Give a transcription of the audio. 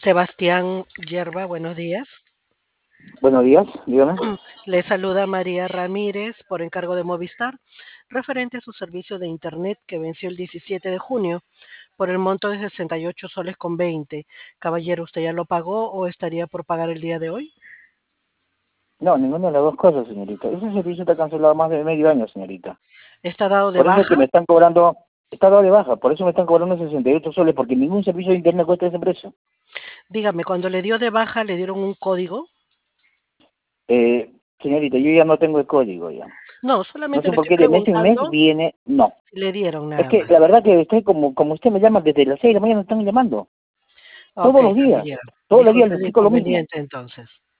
Sebastián Yerba, buenos días. Buenos días, dígame. Le saluda María Ramírez por encargo de Movistar, referente a su servicio de Internet que venció el 17 de junio por el monto de 68 soles con 20. Caballero, ¿usted ya lo pagó o estaría por pagar el día de hoy? No, ninguna de las dos cosas, señorita. Ese servicio está cancelado más de medio año, señorita. ¿Está dado de Por eso es baja? que me están cobrando, está dado de baja, por eso me están cobrando 68 soles, porque ningún servicio de internet cuesta ese precio. Dígame, cuando le dio de baja, ¿le dieron un código? Señorita, yo ya no tengo el código ya. No, No solamente sé le por estoy qué de mes en mes preguntando viene, no. si le dieron Es nada que la más. verdad que usted, como usted me llama desde las 6 de la mañana, me están llamando. Ok, Todos los días. caballero. Todos los días les Disculpe el explico lo mismo. inconveniente entonces.